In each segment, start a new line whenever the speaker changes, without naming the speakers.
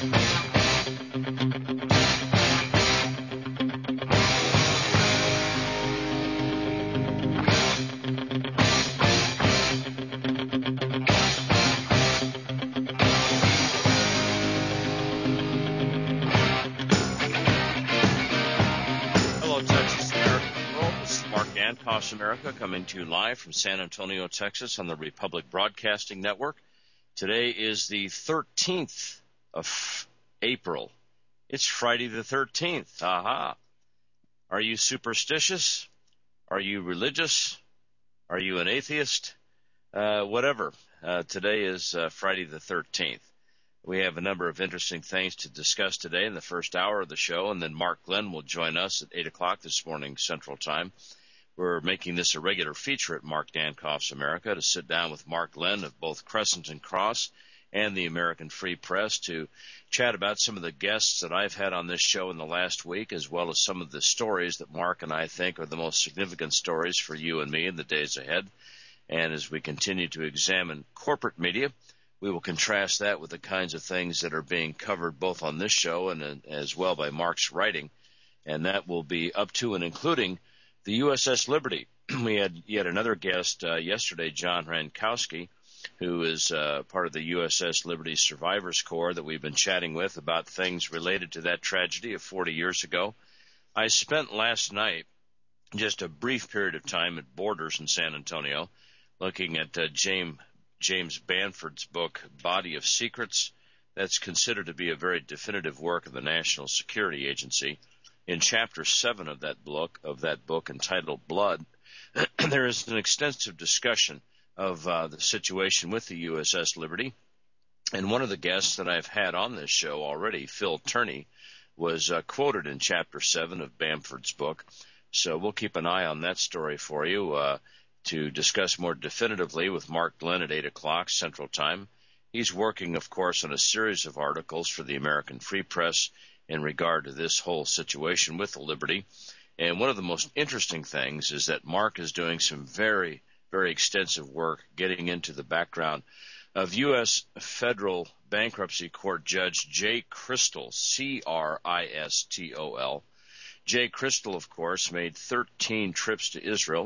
America, coming to you live from San Antonio, Texas on the Republic Broadcasting Network. Today is the 13th of April. It's Friday the 13th. Aha. Are you superstitious? Are you religious? Are you an atheist? Whatever. Today is Friday the 13th. We have a number of interesting things to discuss today in the first hour of the show, and then Mark Glenn will join us at 8 o'clock this morning Central Time. We're making this a regular feature at Mark Dankoff's America to sit down with Mark Glenn of both Crescent and Cross and the American Free Press to chat about some of the guests that I've had on this show in the last week, as well as some of the stories that Mark and I think are the most significant stories for you and me in the days ahead. And as we continue to examine corporate media, we will contrast that with the kinds of things that are being covered both on this show and as well by Mark's writing. And that will be up to and including the USS Liberty. We had yet another guest yesterday, John Rankowski, who is part of the USS Liberty Survivors Corps that we've been chatting with about things related to that tragedy of 40 years ago. I spent last night just a brief period of time at Borders in San Antonio looking at James Banford's book, Body of Secrets. That's considered to be a very definitive work of the National Security Agency. In Chapter 7 of that book entitled Blood, there is an extensive discussion of the situation with the USS Liberty. And one of the guests that I've had on this show already, Phil Turney, was quoted in Chapter 7 of Bamford's book. So we'll keep an eye on that story for you to discuss more definitively with Mark Glenn at 8 o'clock Central Time. He's working, of course, on a series of articles for the American Free Press in regard to this whole situation with the Liberty. And one of the most interesting things is that Mark is doing some very, very extensive work getting into the background of U.S. Federal Bankruptcy Court Judge Jay Crystal, C-R-I-S-T-O-L. Jay Crystal, of course, made 13 trips to Israel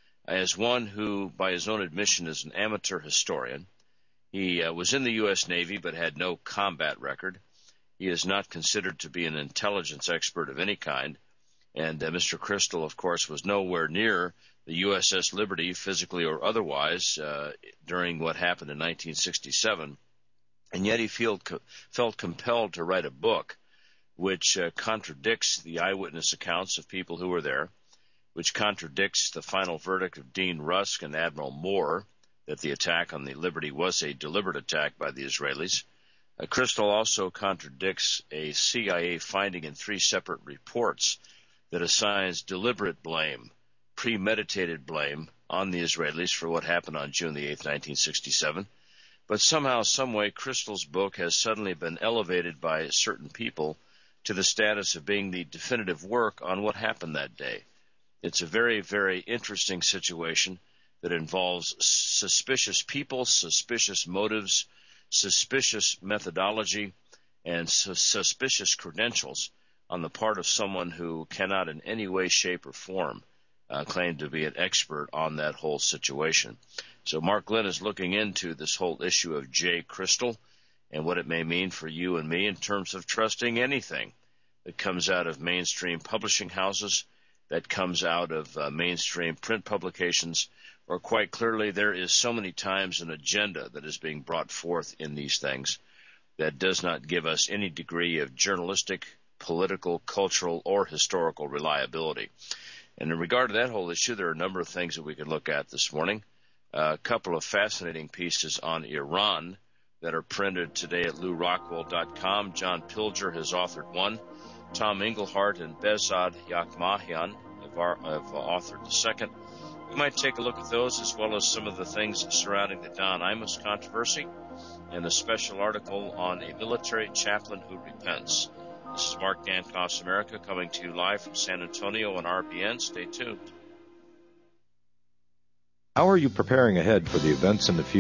as one who, by his own admission, is an amateur historian. He was in the U.S. Navy but had no combat record. He is not considered to be an intelligence expert of any kind, and Mr. Crystal, of course, was nowhere near the USS Liberty, physically or otherwise, during what happened in 1967, and yet he felt compelled to write a book which contradicts the eyewitness accounts of people who were there, which contradicts the final verdict of Dean Rusk and Admiral Moore that the attack on the Liberty was a deliberate attack by the Israelis. Crystal also contradicts a CIA finding in 3 separate reports that assigns deliberate blame, premeditated blame, on the Israelis for what happened on June the 8th, 1967. But somehow, someway, Crystal's book has suddenly been elevated by certain people to the status of being the definitive work on what happened that day. It's a very, very interesting situation that involves suspicious people, suspicious motives, suspicious methodology, and suspicious credentials on the part of someone who cannot in any way, shape, or form claim to be an expert on that whole situation. So Mark Glenn is looking into this whole issue of Jay Crystal and what it may mean for you and me in terms of trusting anything that comes out of mainstream publishing houses, that comes out of mainstream print publications, or quite clearly there is so many times an agenda that is being brought forth in these things that does not give us any degree of journalistic, political, cultural, or historical reliability. And in regard to that whole issue, there are a number of things that we could look at this morning. A couple of fascinating pieces on Iran that are printed today at LouRockwell.com. John Pilger has authored one. Tom Engelhardt and Behzad Yakmahian have authored the second. We might take a look at those as well as some of the things surrounding the Don Imus controversy and a special article on a military chaplain who repents. This is Mark Dankoff's America coming to you live from San Antonio on RPN. Stay tuned.
How are you preparing ahead for the events in the future?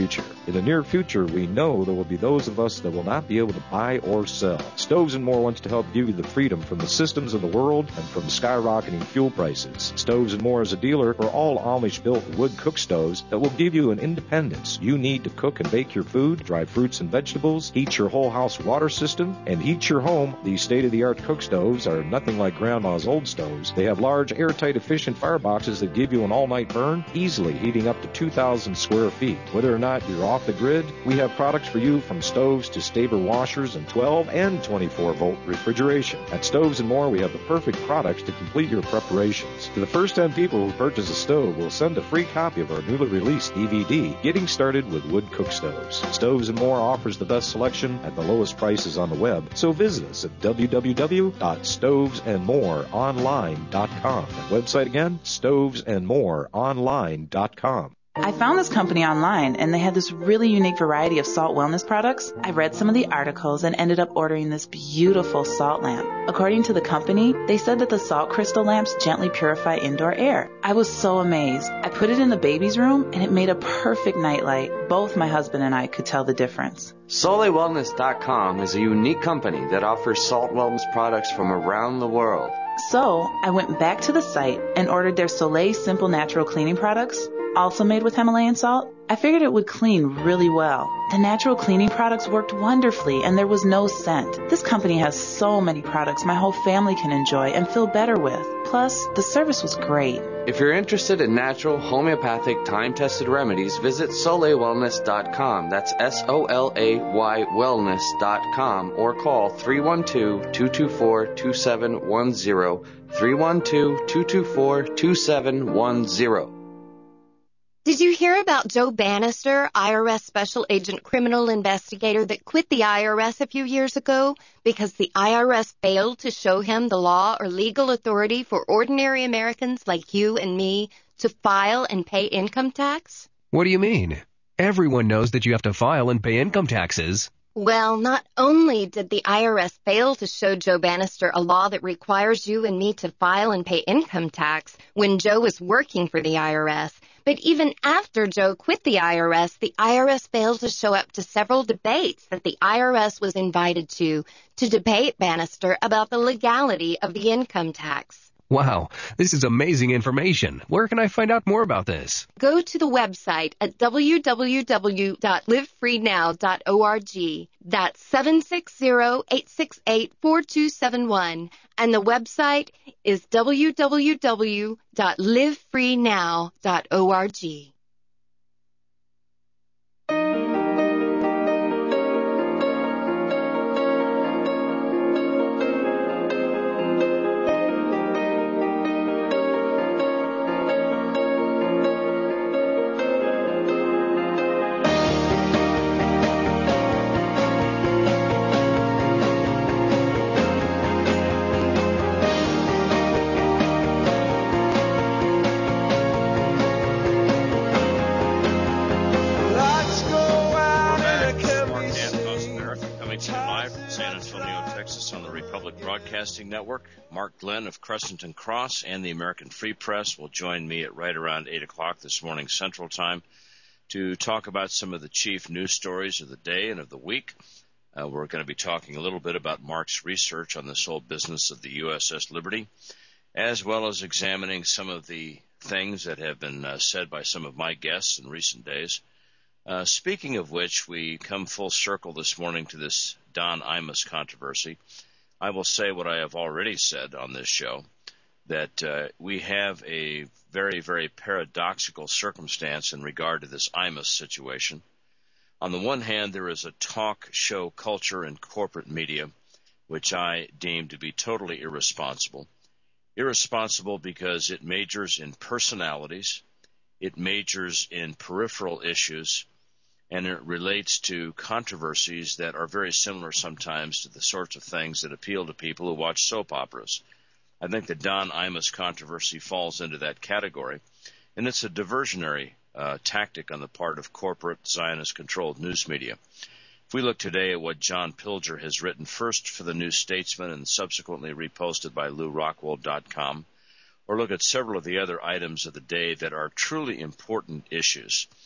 In the near future, we know there will be those of us that will not be able to buy or sell. Stoves & More wants to help give you the freedom from the systems of the world and from skyrocketing fuel prices. Stoves & More is a dealer for all Amish-built wood cook stoves that will give you an independence you need to cook and bake your food, dry fruits and vegetables, heat your whole house water system, and heat your home. These state-of-the-art cook stoves are nothing like Grandma's old stoves. They have large, airtight, efficient fireboxes that give you an all-night burn, easily heating up to 2,000 square feet. Whether or not you're off the grid, we have products for you from stoves to Staber washers and 12 and 24-volt refrigeration. At Stoves & More, we have the perfect products to complete your preparations. To the first 10 people who purchase a stove, we'll send a free copy of our newly released DVD, Getting Started with Wood Cook Stoves. Stoves & More offers the best selection at the lowest prices on the web, so visit us at www.stovesandmoreonline.com. That website again, stovesandmoreonline.com.
I found this company online, and they had this really unique variety of salt wellness products. I read some of the articles and ended up ordering this beautiful salt lamp. According to the company, they said that the salt crystal lamps gently purify indoor air. I was so amazed. I put it in the baby's room, and it made a perfect nightlight. Both my husband and I could tell the difference.
SoleilWellness.com is a unique company that offers salt wellness products from around the world.
So I went back to the site and ordered their Soleil Simple Natural Cleaning products, also made with Himalayan salt. I figured it would clean really well. The natural cleaning products worked wonderfully, and there was no scent. This company has so many products my whole family can enjoy and feel better with. Plus, the service was great.
If you're interested in natural, homeopathic, time-tested remedies, visit SoleilWellness.com. That's SOLAY wellness.com, or call 312-224-2710, 312-224-2710.
Did you hear about Joe Bannister, IRS Special Agent Criminal Investigator that quit the IRS a few years ago because the IRS failed to show him the law or legal authority for ordinary Americans like you and me to file and pay income tax?
What do you mean? Everyone knows that you have to file and pay income taxes.
Well, not only did the IRS fail to show Joe Bannister a law that requires you and me to file and pay income tax when Joe was working for the IRS, but even after Joe quit the IRS failed to show up to several debates that the IRS was invited to debate Bannister about the legality of the income tax.
Wow, this is amazing information. Where can I find out more about this?
Go to the website at www.livefreenow.org. That's 760-868-4271. And the website is www.livefreenow.org.
Broadcasting Network. Mark Glenn of Crescent and Cross and the American Free Press will join me at right around 8 o'clock this morning Central Time to talk about some of the chief news stories of the day and of the week. We're going to be talking a little bit about Mark's research on this whole business of the USS Liberty, as well as examining some of the things that have been said by some of my guests in recent days. Speaking of which, we come full circle this morning to this Don Imus controversy. I will say what I have already said on this show, that we have a very, very paradoxical circumstance in regard to this Imus situation. On the one hand, there is a talk show culture in corporate media, which I deem to be totally irresponsible. Irresponsible because it majors in personalities, it majors in peripheral issues, and it relates to controversies that are very similar sometimes to the sorts of things that appeal to people who watch soap operas. I think the Don Imus controversy falls into that category, and it's a diversionary tactic on the part of corporate Zionist-controlled news media. If we look today at what John Pilger has written first for the New Statesman and subsequently reposted by LouRockwell.com, or look at several of the other items of the day that are truly important issues,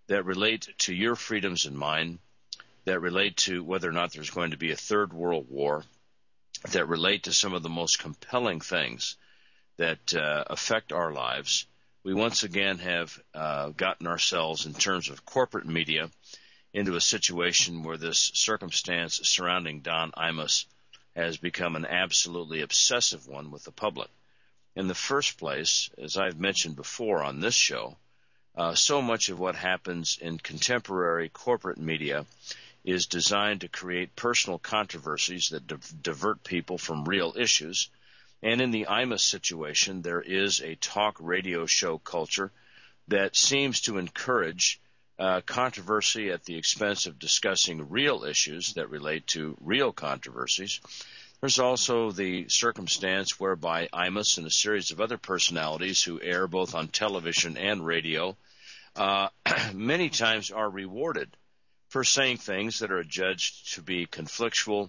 that relate to your freedoms and mine, that relate to whether or not there's going to be a third world war, that relate to some of the most compelling things that affect our lives. We once again have gotten ourselves, in terms of corporate media, into a situation where this circumstance surrounding Don Imus has become an absolutely obsessive one with the public. In the first place, as I've mentioned before on this show, so much of what happens in contemporary corporate media is designed to create personal controversies that divert people from real issues. And in the Imus situation, there is a talk radio show culture that seems to encourage controversy at the expense of discussing real issues that relate to real controversies. There's also the circumstance whereby Imus and a series of other personalities who air both on television and radio many times are rewarded for saying things that are adjudged to be conflictual,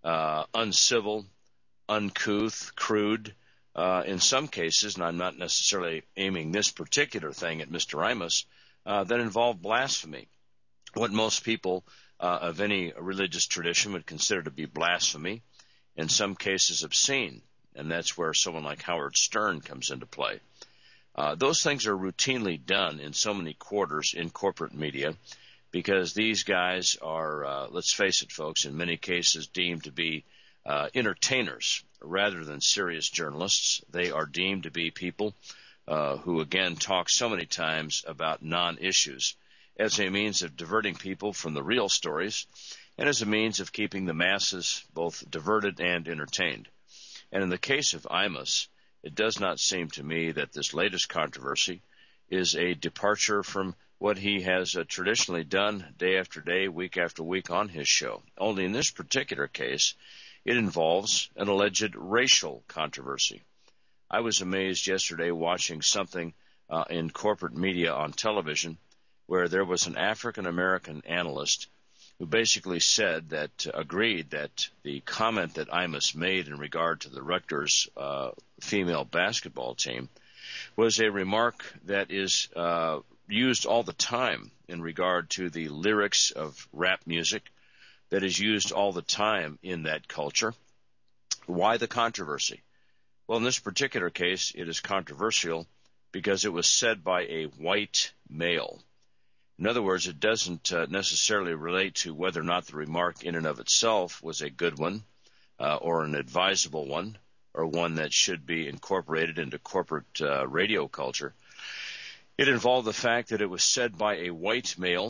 uncivil, uncouth, crude, in some cases, and I'm not necessarily aiming this particular thing at Mr. Imus, that involve blasphemy. What most people of any religious tradition would consider to be blasphemy, in some cases obscene, and that's where someone like Howard Stern comes into play. Those things are routinely done in so many quarters in corporate media because these guys are, let's face it, folks, in many cases deemed to be entertainers rather than serious journalists. They are deemed to be people who, again, talk so many times about non-issues as a means of diverting people from the real stories and as a means of keeping the masses both diverted and entertained. And in the case of Imus, it does not seem to me that this latest controversy is a departure from what he has traditionally done day after day, week after week on his show. Only in this particular case, it involves an alleged racial controversy. I was amazed yesterday watching something in corporate media on television where there was an African-American analyst who basically said that, agreed that the comment that Imus made in regard to the Rutgers female basketball team was a remark that is used all the time in regard to the lyrics of rap music, that is used all the time in that culture. Why the controversy? Well, in this particular case, it is controversial because it was said by a white male. In other words, it doesn't necessarily relate to whether or not the remark in and of itself was a good one or an advisable one or one that should be incorporated into corporate radio culture. It involved the fact that it was said by a white male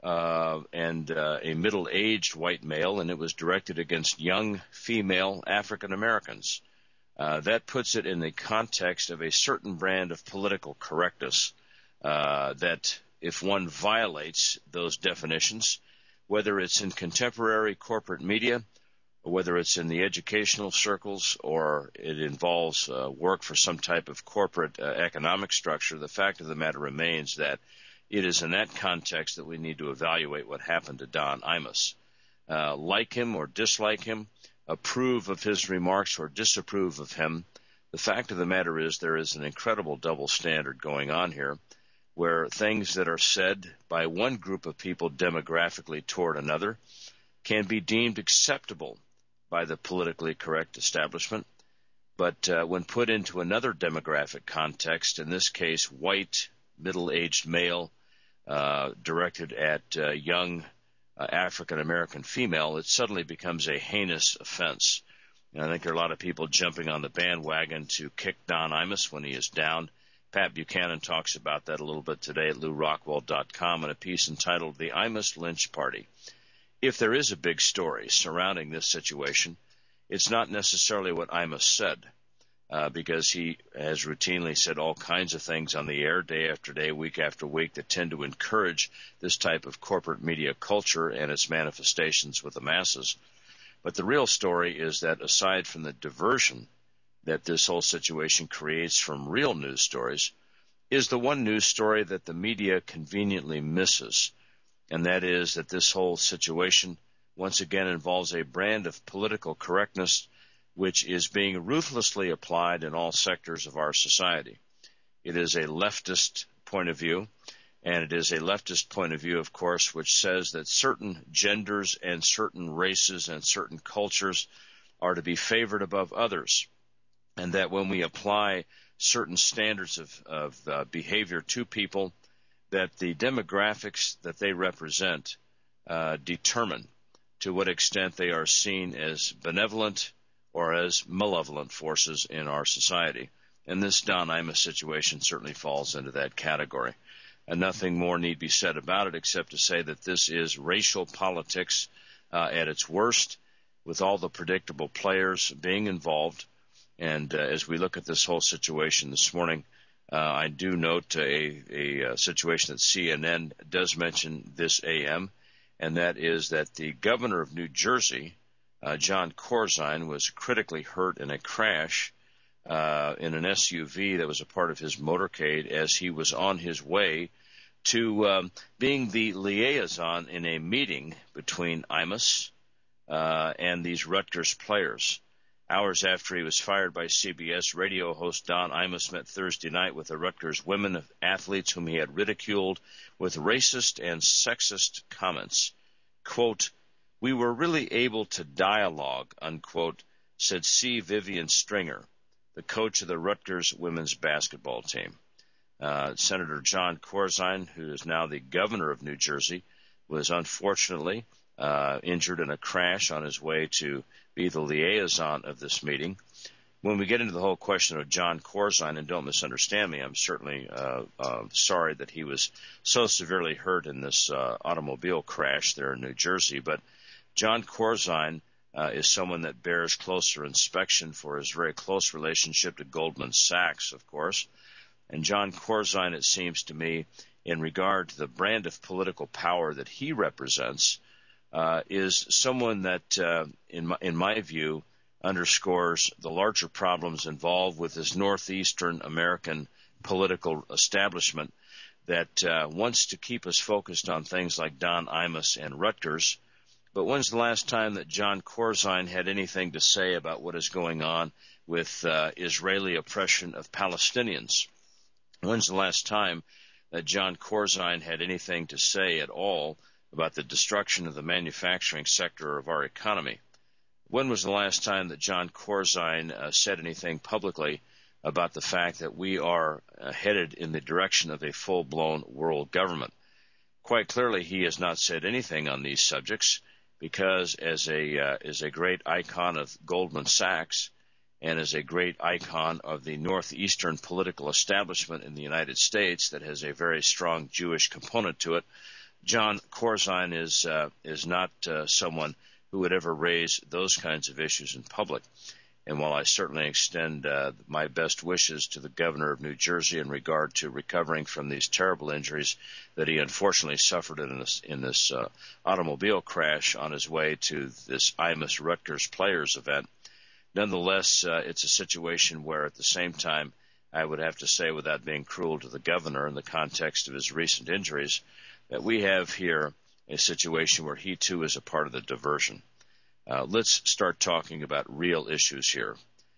and a middle-aged white male, and it was directed against young female African Americans. That puts it in the context of a certain brand of political correctness that if one violates those definitions, whether it's in contemporary corporate media, or whether it's in the educational circles, or it involves work for some type of corporate economic structure, the fact of the matter remains that it is in that context that we need to evaluate what happened to Don Imus. Like him or dislike him, approve of his remarks or disapprove of him, the fact of the matter is there is an incredible double standard going on here, where things that are said by one group of people demographically toward another can be deemed acceptable by the politically correct establishment, but when put into another demographic context, in this case white, middle-aged male, directed at young African-American female, it suddenly becomes a heinous offense. And I think there are a lot of people jumping on the bandwagon to kick Don Imus when he is down. Pat Buchanan talks about that a little bit today at LouRockwell.com in a piece entitled The Imus Lynch Party. If there is a big story surrounding this situation, it's not necessarily what Imus said, because he has routinely said all kinds of things on the air day after day, week after week, that tend to encourage this type of corporate media culture and its manifestations with the masses. But the real story is that aside from the diversion that this whole situation creates from real news stories, is the one news story that the media conveniently misses, and that is that this whole situation once again involves a brand of political correctness which is being ruthlessly applied in all sectors of our society. It is a leftist point of view, And it is a leftist point of view, of course, which says that certain genders and certain races and certain cultures are to be favored above others, and that when we apply certain standards of behavior to people, that the demographics that they represent determine to what extent they are seen as benevolent or as malevolent forces in our society. And this Don Imus situation certainly falls into that category. And nothing more need be said about it except to say that this is racial politics at its worst, with all the predictable players being involved. And as we look at this whole situation this morning, I do note a situation that CNN does mention this AM, and that is that the governor of New Jersey, Jon Corzine, was critically hurt in a crash in an SUV that was a part of his motorcade as he was on his way to being the liaison in a meeting between Imus and these Rutgers players. Hours after he was fired by CBS, radio host Don Imus met Thursday night with the Rutgers women athletes whom he had ridiculed with racist and sexist comments. Quote, "We were really able to dialogue," unquote, said C. Vivian Stringer, the coach of the Rutgers women's basketball team. Senator Jon Corzine, who is now the governor of New Jersey, was unfortunately injured in a crash on his way to be the liaison of this meeting. When we get into the whole question of Jon Corzine, and don't misunderstand me, I'm certainly sorry that he was so severely hurt in this automobile crash there in New Jersey, but Jon Corzine is someone that bears closer inspection for his very close relationship to Goldman Sachs, of course. And Jon Corzine, it seems to me, in regard to the brand of political power that he represents, is someone that, in my view, underscores the larger problems involved with this northeastern American political establishment that wants to keep us focused on things like Don Imus and Rutgers. But when's the last time that Jon Corzine had anything to say about what is going on with Israeli oppression of Palestinians? When's the last time that Jon Corzine had anything to say at all about the destruction of the manufacturing sector of our economy? When was the last time that Jon Corzine said anything publicly about the fact that we are headed in the direction of a full-blown world government? Quite clearly, he has not said anything on these subjects because as a great icon of Goldman Sachs and as a great icon of the northeastern political establishment in the United States that has a very strong Jewish component to it, Jon Corzine is not someone who would ever raise those kinds of issues in public. And while I certainly extend my best wishes to the governor of New Jersey in regard to recovering from these terrible injuries that he unfortunately suffered in this automobile crash on his way to this Imus Rutgers Players event, nonetheless, it's a situation where at the same time I would have to say, without being cruel to the governor in the context of his recent injuries, that we have here a situation where he too is a part of the diversion. Let's start talking about real issues here.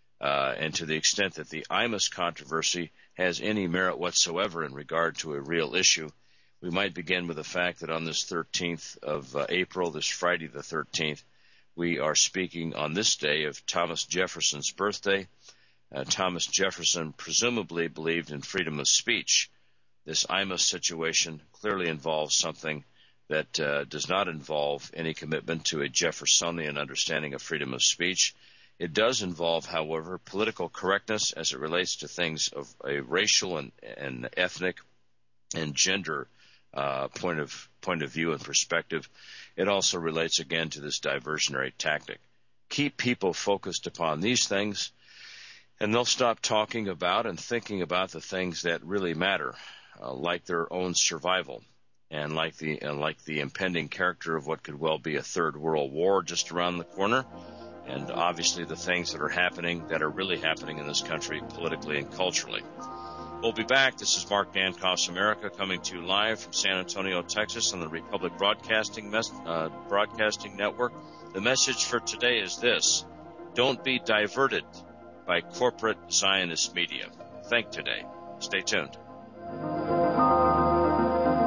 And to the extent that the Imus controversy has any merit whatsoever in regard to a real issue, we might begin with the fact that on this 13th of April, this Friday the 13th, we are speaking on this day of Thomas Jefferson's birthday. Thomas Jefferson presumably believed in freedom of speech. This Imus situation clearly involves something that does not involve any commitment to a Jeffersonian understanding of freedom of speech. It does involve, however, political correctness as it relates to things of a racial and ethnic and gender point of view and perspective. It also relates again to this diversionary tactic. Keep people focused upon these things, and they'll stop talking about and thinking about the things that really matter, like their own survival. And like the impending character of what could well be a third world war just around the corner, and obviously the things that are happening, that are really happening in this country politically and culturally. We'll be back. This is Mark Dankoff's America, coming to you live from San Antonio, Texas on the Republic Broadcasting Network. The message for today is this: don't be diverted by corporate Zionist media. Think today. Stay tuned.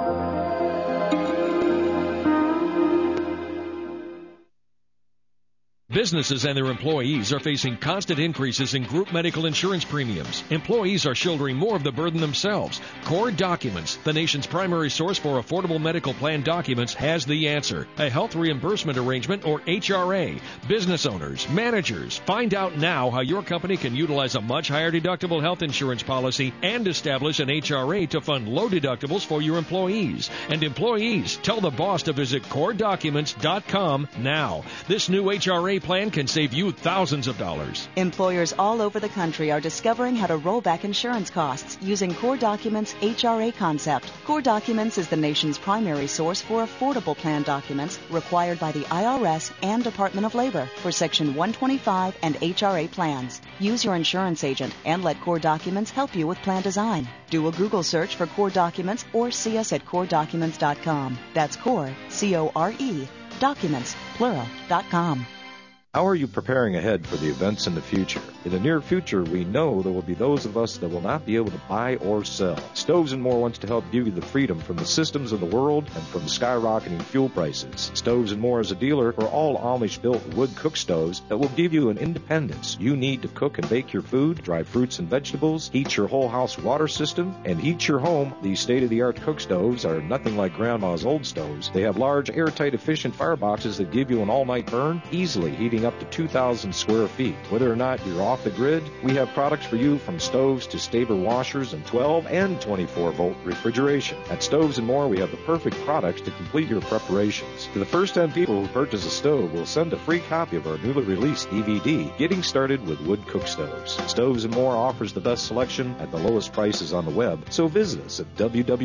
Businesses and their employees are facing constant increases in group medical insurance premiums. Employees are shouldering more of the burden themselves. Core Documents, the nation's primary source for affordable medical plan documents, has the answer. A health reimbursement arrangement, or HRA. Business owners, managers, find out now how your company can utilize a much higher deductible health insurance policy and establish an HRA to fund low deductibles for your employees. And employees, tell the boss to visit CoreDocuments.com now. This new HRA plan can save you thousands of dollars.
Employers all over the country are discovering how to roll back insurance costs using Core Documents' HRA concept. Core Documents is the nation's primary source for affordable plan documents required by the IRS and Department of Labor for Section 125 and HRA plans. Use your insurance agent and let Core Documents help you with plan design. Do a Google search for Core Documents or see us at CoreDocuments.com. That's Core, C-O-R-E, Documents, plural.com.
How are you preparing ahead for the events in the future? In the near future, we know there will be those of us that will not be able to buy or sell. Stoves and More wants to help give you the freedom from the systems of the world and from skyrocketing fuel prices. Stoves and More is a dealer for all Amish-built wood cook stoves that will give you an independence you need to cook and bake your food, dry fruits and vegetables, heat your whole house water system, and heat your home. These state-of-the-art cook stoves are nothing like Grandma's old stoves. They have large, airtight, efficient fireboxes that give you an all-night burn, easily heating up to 2,000 square feet. Whether or not you're off the grid, we have products for you from stoves to Staber washers and 12 and 24-volt refrigeration. At Stoves and More, we have the perfect products to complete your preparations. To the first 10 people who purchase a stove, we'll send a free copy of our newly released DVD, Getting Started with Wood Cook Stoves. Stoves and More offers the best selection at the lowest prices on the web, so visit us at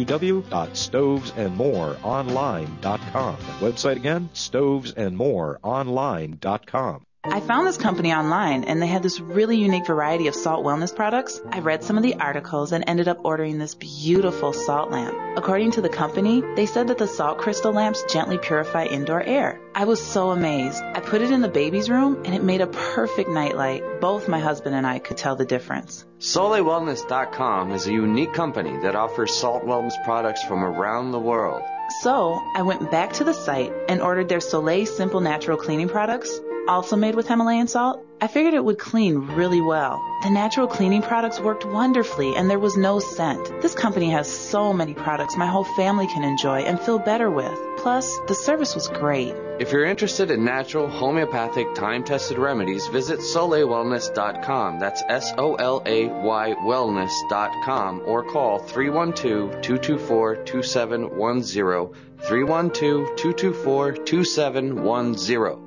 www.stovesandmoreonline.com. That website again, stovesandmoreonline.com.
I found this company online, and they had this really unique variety of salt wellness products. I read some of the articles and ended up ordering this beautiful salt lamp. According to the company, they said that the salt crystal lamps gently purify indoor air. I was so amazed. I put it in the baby's room, and it made a perfect nightlight. Both my husband and I could tell the difference.
SoleilWellness.com is a unique company that offers salt wellness products from around the world.
So I went back to the site and ordered their Soleil Simple Natural Cleaning products, also made with Himalayan salt. I figured it would clean really well. The natural cleaning products worked wonderfully, and there was no scent. This company has so many products my whole family can enjoy and feel better with. Plus, the service was great.
If you're interested in natural, homeopathic, time-tested remedies, visit SoleilWellness.com. That's S-O-L-A-Y wellness.com, or call 312-224-2710, 312-224-2710.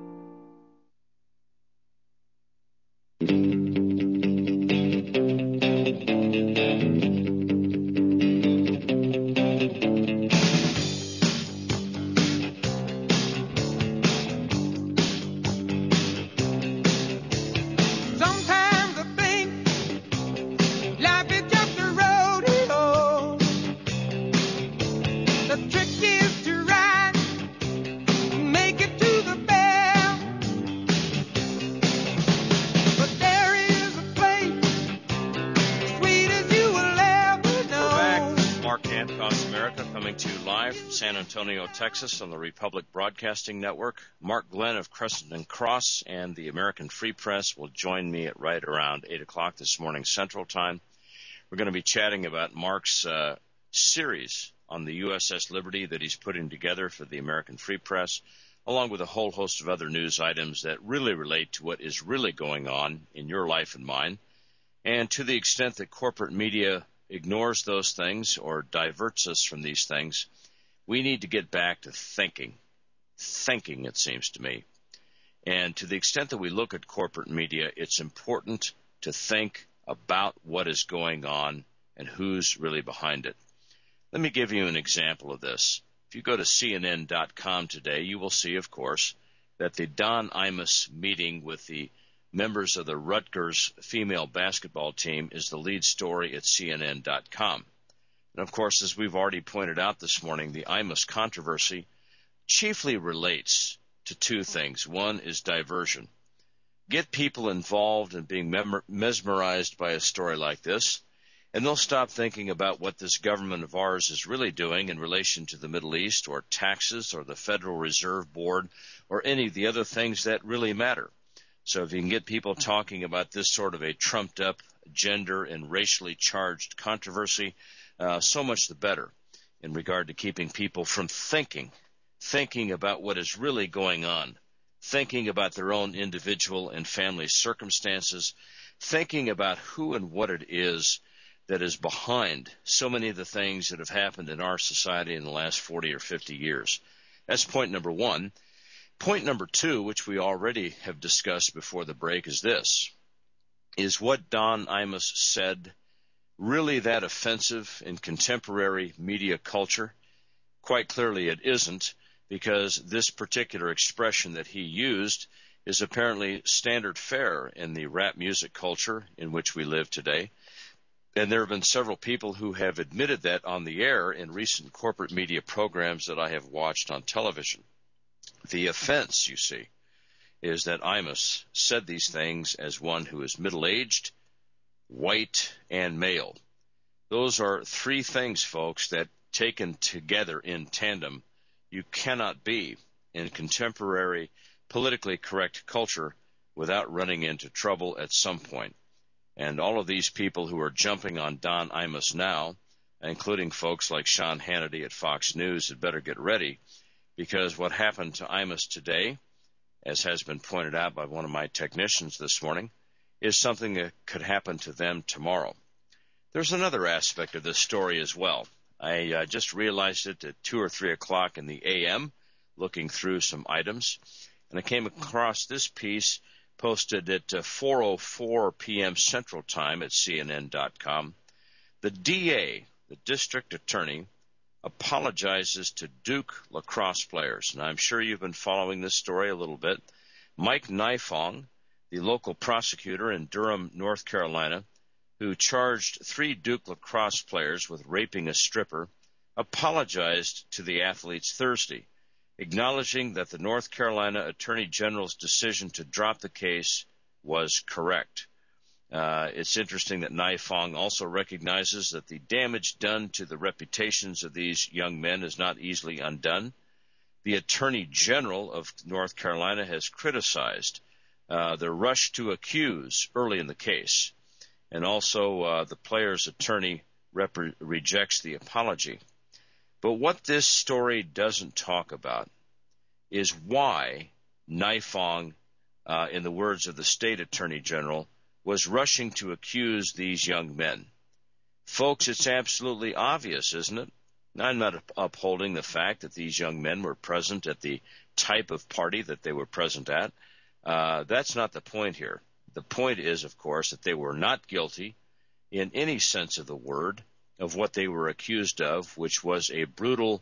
San Antonio, Texas on the Republic Broadcasting Network. Mark Glenn of Crescent and Cross and the American Free Press will join me at right around 8 o'clock this morning Central Time. We're going to be chatting about Mark's series on the USS Liberty that he's putting together for the American Free Press, along with a whole host of other news items that really relate to what is really going on in your life and mine. And to the extent that corporate media ignores those things or diverts us from these things, we need to get back to thinking, it seems to me. And to the extent that we look at corporate media, it's important to think about what is going on and who's really behind it. Let me give you an example of this. If you go to CNN.com today, you will see, of course, that the Don Imus meeting with the members of the Rutgers female basketball team is the lead story at CNN.com. And, of course, as we've already pointed out this morning, the Imus controversy chiefly relates to two things. One is diversion. Get people involved in being mesmerized by a story like this, and they'll stop thinking about what this government of ours is really doing in relation to the Middle East or taxes or the Federal Reserve Board or any of the other things that really matter. So if you can get people talking about this sort of a trumped-up gender and racially charged controversy, so much the better in regard to keeping people from thinking about what is really going on, thinking about their own individual and family circumstances, thinking about who and what it is that is behind so many of the things that have happened in our society in the last 40 or 50 years. That's point number one. Point number two, which we already have discussed before the break, is this. Is what Don Imus said really that offensive in contemporary media culture? Quite clearly it isn't, because this particular expression that he used is apparently standard fare in the rap music culture in which we live today. And there have been several people who have admitted that on the air in recent corporate media programs that I have watched on television. The offense, you see, is that Imus said these things as one who is middle-aged, white, and male. Those are three things, folks, that taken together in tandem, you cannot be in contemporary politically correct culture without running into trouble at some point. And all of these people who are jumping on Don Imus now, including folks like Sean Hannity at Fox News, had better get ready, because what happened to Imus today, as has been pointed out by one of my technicians this morning, is something that could happen to them tomorrow. There's another aspect of this story as well. I just realized it at 2 or 3 o'clock in the a.m., looking through some items, and I came across this piece posted at 4:04 p.m. Central Time at CNN.com. The DA, the district attorney, apologizes to Duke lacrosse players. And I'm sure you've been following this story a little bit. Mike Nifong, the local prosecutor in Durham, North Carolina, who charged 3 Duke lacrosse players with raping a stripper, apologized to the athletes Thursday, acknowledging that the North Carolina Attorney General's decision to drop the case was correct. It's interesting that Nifong also recognizes that the damage done to the reputations of these young men is not easily undone. The Attorney General of North Carolina has criticized the rush to accuse early in the case, and also the player's attorney rejects the apology. But what this story doesn't talk about is why Nifong, in the words of the state attorney general, was rushing to accuse these young men. Folks, it's absolutely obvious, isn't it? I'm not upholding the fact that these young men were present at the type of party that they were present at. That's not the point here. The point is, of course, that they were not guilty in any sense of the word of what they were accused of, which was a brutal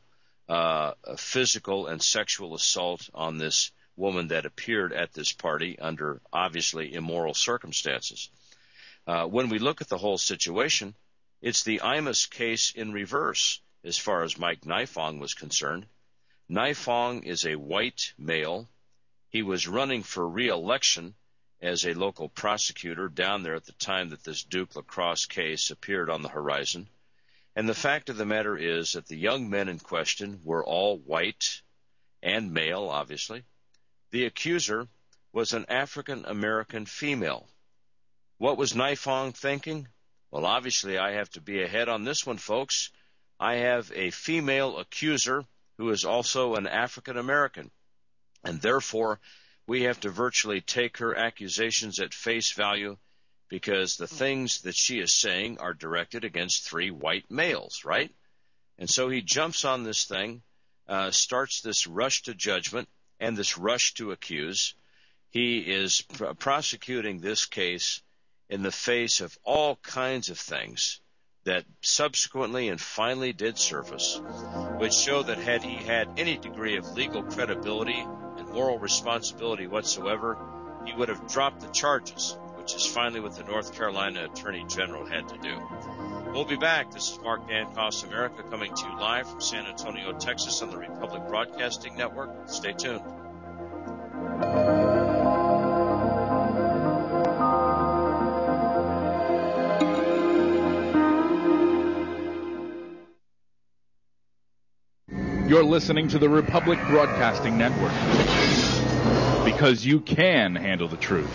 physical and sexual assault on this woman that appeared at this party under obviously immoral circumstances. When we look at the whole situation, it's the Imus case in reverse as far as Mike Nifong was concerned. Nifong is a white male. He was running for re-election as a local prosecutor down there at the time that this Duke lacrosse case appeared on the horizon. And the fact of the matter is that the young men in question were all white and male, obviously. The accuser was an African-American female. What was Nifong thinking? Well, obviously, I have to be ahead on this one, folks. I have a female accuser who is also an African-American, and therefore we have to virtually take her accusations at face value because the things that she is saying are directed against 3 white males, right? And so he jumps on this thing, starts this rush to judgment and this rush to accuse. He is prosecuting this case in the face of all kinds of things that subsequently and finally did surface, which show that had he had any degree of legal credibility and moral responsibility whatsoever, he would have dropped the charges, which is finally what the North Carolina Attorney General had to do. We'll be back. This is Mark Dankoff's America, coming to you live from San Antonio, Texas on the Republic Broadcasting Network. Stay tuned.
You're listening to the Republic Broadcasting Network. because you can handle the truth.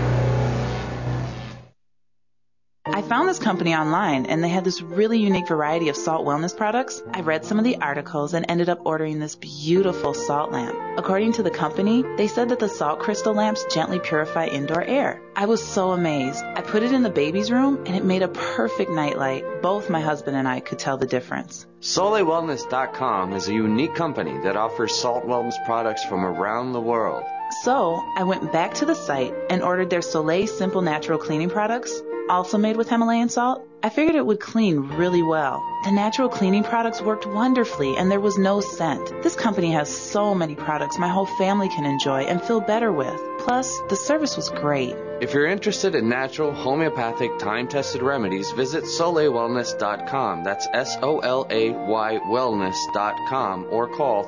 I found this company online, and they had this really unique variety of salt wellness products. I read some of the articles and ended up ordering this beautiful salt lamp. According to the company, they said that the salt crystal lamps gently purify indoor air. I was so amazed. I put it in the baby's room, and it made a perfect nightlight. Both my husband and I could tell the difference.
SoleilWellness.com is a unique company that offers salt wellness products from around the world.
So I went back to the site and ordered their Soleil Simple Natural Cleaning products, also made with Himalayan salt. I figured it would clean really well. The natural cleaning products worked wonderfully, and there was no scent. This company has so many products my whole family can enjoy and feel better with. Plus, the service was great.
If you're interested in natural, homeopathic, time-tested remedies, visit SoleilWellness.com. That's SOLAY wellness.com, or call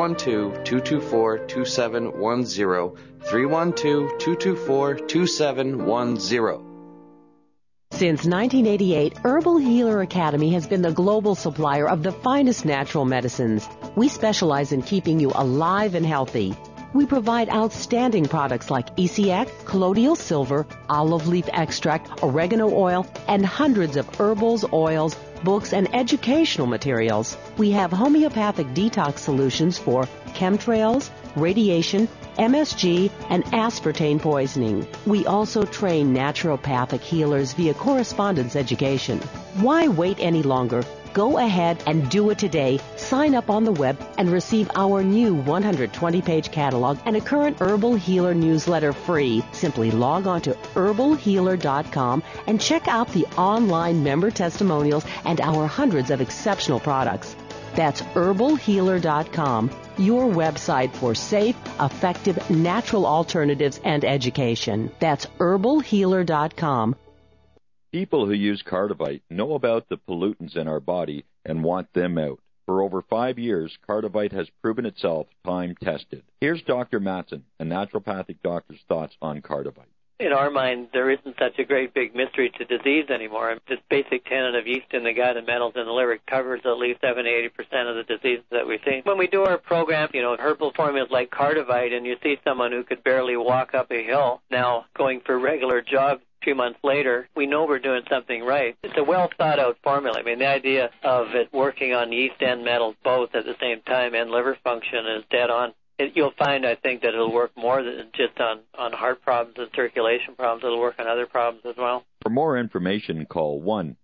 312-224-2710, 312-224-2710.
Since 1988, Herbal Healer Academy has been the global supplier of the finest natural medicines. We specialize in keeping you alive and healthy. We provide outstanding products like ECX, colloidal silver, olive leaf extract, oregano oil, and hundreds of herbals, oils, books, and educational materials. We have homeopathic detox solutions for chemtrails, radiation, MSG, and aspartame poisoning. We also train naturopathic healers via correspondence education. Why wait any longer? Go ahead and do it today. Sign up on the web and receive our new 120-page catalog and a current Herbal Healer newsletter free. Simply log on to herbalhealer.com and check out the online member testimonials and our hundreds of exceptional products. That's herbalhealer.com, your website for safe, effective, natural alternatives and education. That's herbalhealer.com.
People who use Cardivite know about the pollutants in our body and want them out. For over 5 years, Cardivite has proven itself time-tested. Here's Dr. Mattson, a naturopathic doctor's thoughts on Cardivite.
In our mind, there isn't such a great big mystery to disease anymore. This basic tenet of yeast in the gut and metals in the liver covers at least 70-80% of the diseases that we see. When we do our program, herbal formulas like Cardivite, and you see someone who could barely walk up a hill now going for regular jogs 2 months later, we know we're doing something right. It's a well-thought-out formula. I mean, the idea of it working on yeast and metals both at the same time and liver function is dead on. You'll find, I think, that it'll work more than just on heart problems and circulation problems. It'll work on other problems as well.
For more information, call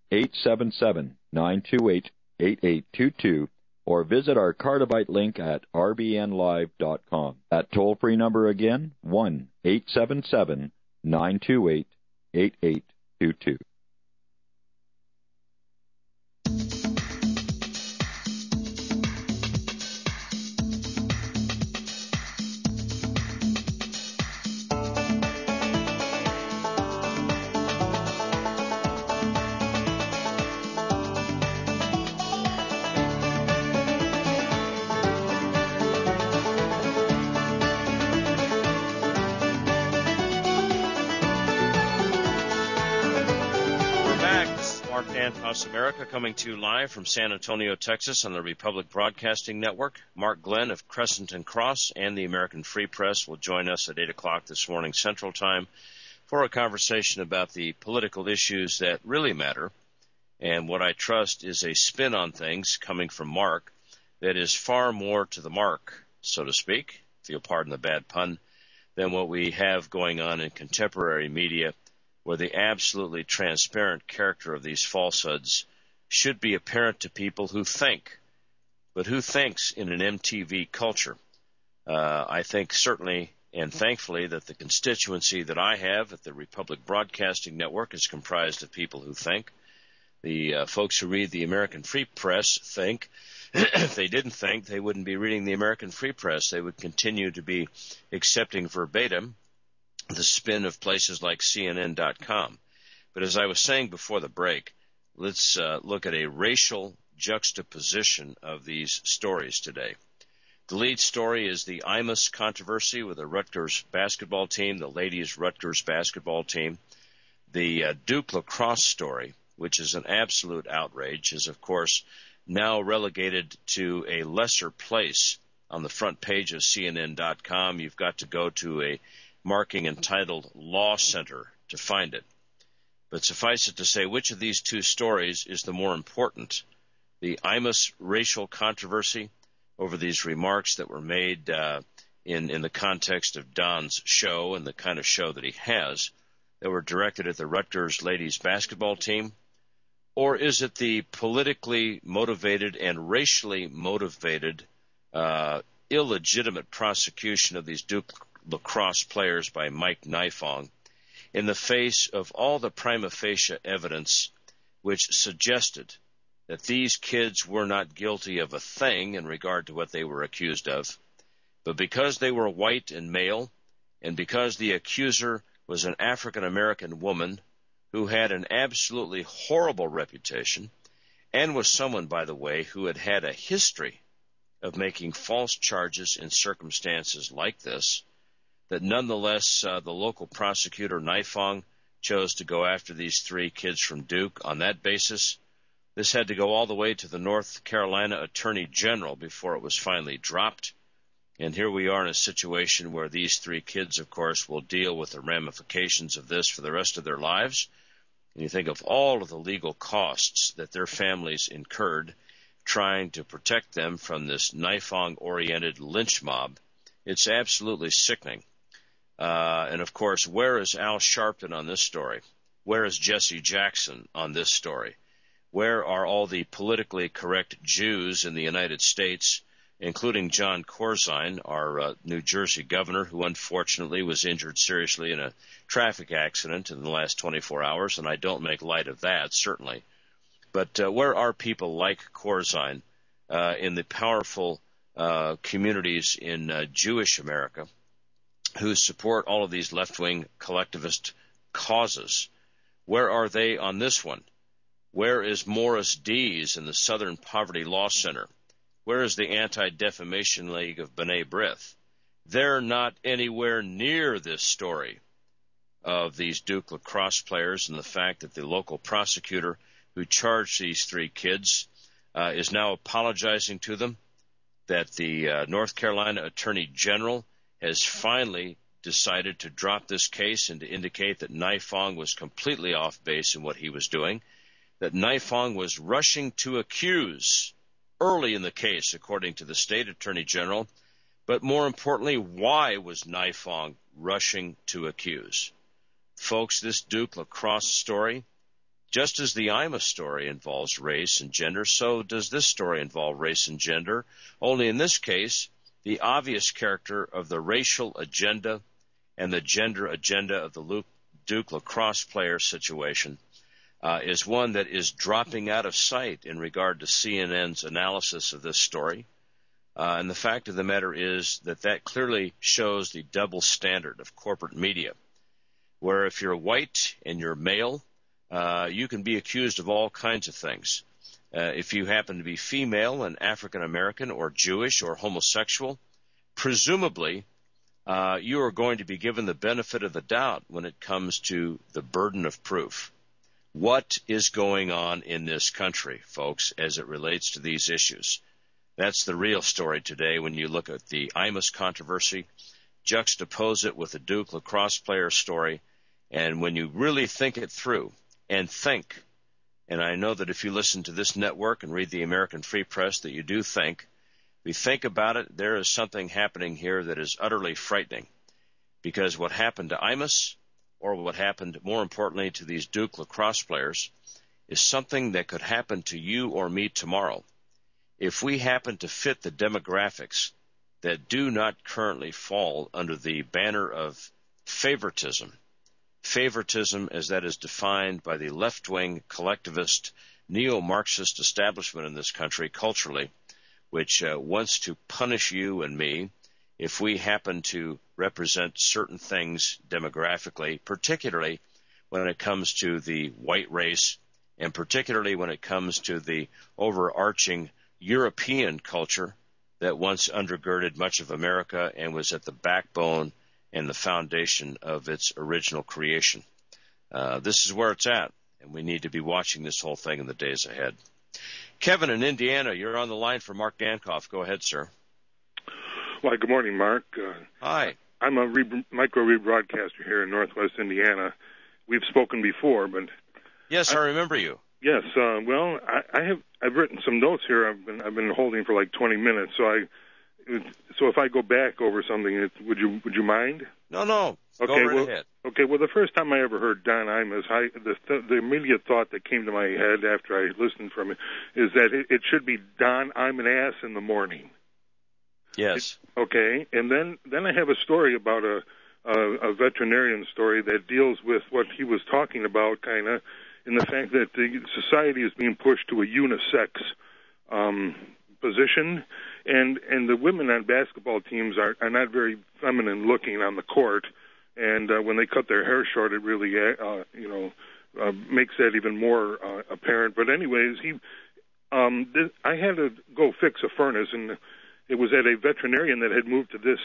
1-877-928-8822 or visit our Cardivite link at rbnlive.com. That toll-free number again, 1-877-928-8822.
House America, coming to you live from San Antonio, Texas on the Republic Broadcasting Network. Mark Glenn of Crescent and Cross and the American Free Press will join us at 8 o'clock this morning Central Time for a conversation about the political issues that really matter and what I trust is a spin on things coming from Mark that is far more to the mark, so to speak, if you'll pardon the bad pun, than what we have going on in contemporary media, where the absolutely transparent character of these falsehoods should be apparent to people who think. But who thinks in an MTV culture? I think certainly and thankfully that the constituency that I have at the Republic Broadcasting Network is comprised of people who think. The folks who read the American Free Press think. If they didn't think, they wouldn't be reading the American Free Press. They would continue to be accepting verbatim the spin of places like CNN.com. But as I was saying before the break, let's look at a racial juxtaposition of these stories today. The lead story is the Imus controversy with the Rutgers basketball team, the ladies' Rutgers basketball team. The Duke lacrosse story, which is an absolute outrage, is, of course, now relegated to a lesser place on the front page of CNN.com. You've got to go to a marking entitled Law Center to find it. But suffice it to say, which of these two stories is the more important? The Imus racial controversy over these remarks that were made in the context of Don's show and the kind of show that he has that were directed at the Rutgers ladies basketball team? Or is it the politically motivated and racially motivated illegitimate prosecution of these Duke lacrosse players by Mike Nifong in the face of all the prima facie evidence which suggested that these kids were not guilty of a thing in regard to what they were accused of, but because they were white and male, and because the accuser was an African-American woman who had an absolutely horrible reputation and was someone, by the way, who had had a history of making false charges in circumstances like this, that nonetheless the local prosecutor, Nifong, chose to go after these three kids from Duke on that basis. This had to go all the way to the North Carolina Attorney General before it was finally dropped. And here we are in a situation where these three kids, of course, will deal with the ramifications of this for the rest of their lives. And you think of all of the legal costs that their families incurred trying to protect them from this Nifong-oriented lynch mob. It's absolutely sickening. And, of course, where is Al Sharpton on this story? Where is Jesse Jackson on this story? Where are all the politically correct Jews in the United States, including John Corzine, our New Jersey governor, who unfortunately was injured seriously in a traffic accident in the last 24 hours, and I don't make light of that, certainly. But where are people like Corzine in the powerful communities in Jewish America who support all of these left-wing collectivist causes? Where are they on this one? Where is Morris Dees in the Southern Poverty Law Center? Where is the Anti-Defamation League of B'nai B'rith? They're not anywhere near this story of these Duke lacrosse players and the fact that the local prosecutor who charged these three kids is now apologizing to them, that the North Carolina Attorney General has finally decided to drop this case and to indicate that Nifong was completely off base in what he was doing, that Nifong was rushing to accuse early in the case, according to the state attorney general. But more importantly, why was Nifong rushing to accuse? Folks, this Duke lacrosse story, just as the Imus story involves race and gender, so does this story involve race and gender. Only in this case, the obvious character of the racial agenda and the gender agenda of the Duke lacrosse player situation is one that is dropping out of sight in regard to CNN's analysis of this story. And the fact of the matter is that clearly shows the double standard of corporate media, where if you're white and you're male, you can be accused of all kinds of things. If you happen to be female and African American or Jewish or homosexual, presumably you are going to be given the benefit of the doubt when it comes to the burden of proof. What is going on in this country, folks, as it relates to these issues? That's the real story today when you look at the Imus controversy, juxtapose it with the Duke lacrosse player story, and when you really think it through and think, and I know that if you listen to this network and read the American Free Press that you do think, if you think about it, there is something happening here that is utterly frightening, because what happened to Imus, or what happened, more importantly, to these Duke lacrosse players, is something that could happen to you or me tomorrow if we happen to fit the demographics that do not currently fall under the banner of favoritism. Favoritism as that is defined by the left-wing collectivist neo-Marxist establishment in this country culturally, which wants to punish you and me if we happen to represent certain things demographically, particularly when it comes to the white race, and particularly when it comes to the overarching European culture that once undergirded much of America and was at the backbone and the foundation of its original creation. This is where it's at, and we need to be watching this whole thing in the days ahead. Kevin in Indiana, you're on the line for Mark Dankoff. Go ahead, sir.
Well, good morning, Mark.
Hi.
I'm a micro rebroadcaster here in Northwest Indiana. We've spoken before, but
yes, I remember you.
Yes. Well, I've written some notes here. I've been holding for like 20 minutes. So if I go back over something, would you mind?
No.
Okay.
Go right ahead.
Okay. Well, the first time I ever heard Don Imus, the immediate thought that came to my head after I listened from it is that it should be Don, I'm an ass in the morning.
Yes.
Okay. And then I have a story about a veterinarian story that deals with what he was talking about, kind of, in the fact that the society is being pushed to a unisex position, and the women on basketball teams are not very feminine looking on the court, and when they cut their hair short, it really makes that even more apparent. But anyways, I had to go fix a furnace, and it was at a veterinarian that had moved to this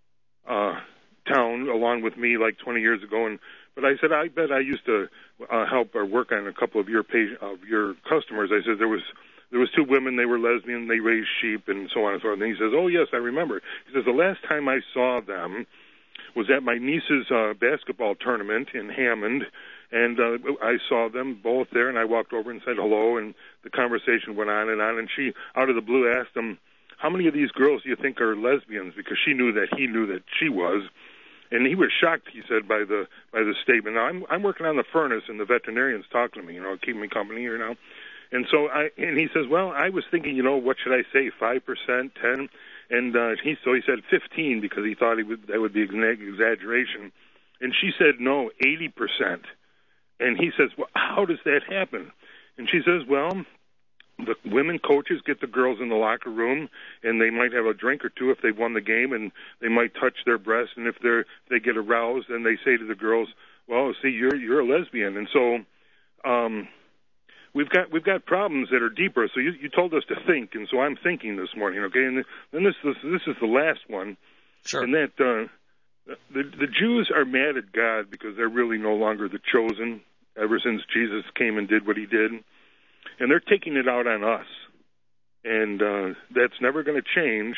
town along with me like 20 years ago, but I said, I bet I used to help or work on a couple of your customers. I said there was two women, they were lesbian, they raised sheep and so on and so on. And he says, oh yes, I remember. He says the last time I saw them was at my niece's basketball tournament in Hammond, and I saw them both there, and I walked over and said hello, and the conversation went on, and she, out of the blue, asked him, how many of these girls do you think are lesbians? Because she knew that he knew that she was. And he was shocked, he said, by the statement. Now, I'm working on the furnace, and the veterinarian's talking to me, keeping me company here now. And so and he says, well, I was thinking, what should I say, 5%, 10? And he said 15 because he thought that would be an exaggeration. And she said, no, 80%. And he says, well, how does that happen? And she says, well, the women coaches get the girls in the locker room, and they might have a drink or two if they've won the game, and they might touch their breasts, and if they get aroused, then they say to the girls, well, see, you're a lesbian. And so we've got problems that are deeper. So you told us to think, and so I'm thinking this morning, okay? And then this is the last one.
Sure.
And that the Jews are mad at God because they're really no longer the chosen ever since Jesus came and did what he did. And they're taking it out on us. And that's never going to change.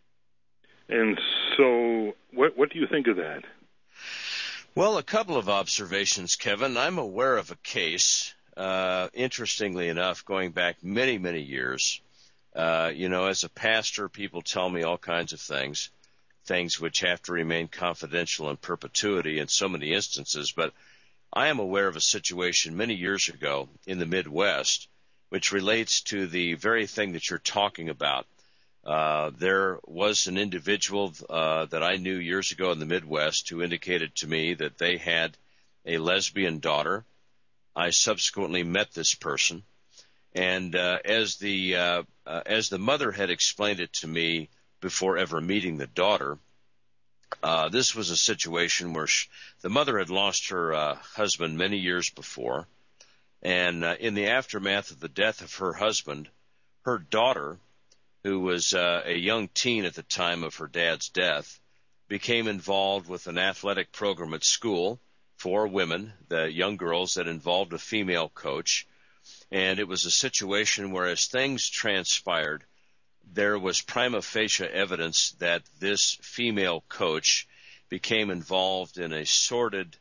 And so what do you think of that?
Well, a couple of observations, Kevin. I'm aware of a case, interestingly enough, going back many, many years. As a pastor, people tell me all kinds of things which have to remain confidential in perpetuity in so many instances. But I am aware of a situation many years ago in the Midwest which relates to the very thing that you're talking about. There was an individual that I knew years ago in the Midwest who indicated to me that they had a lesbian daughter. I subsequently met this person, and as the mother had explained it to me before ever meeting the daughter, this was a situation where the mother had lost her husband many years before. And in the aftermath of the death of her husband, her daughter, who was a young teen at the time of her dad's death, became involved with an athletic program at school for women, the young girls, that involved a female coach. And it was a situation where, as things transpired, there was prima facie evidence that this female coach became involved in a sordid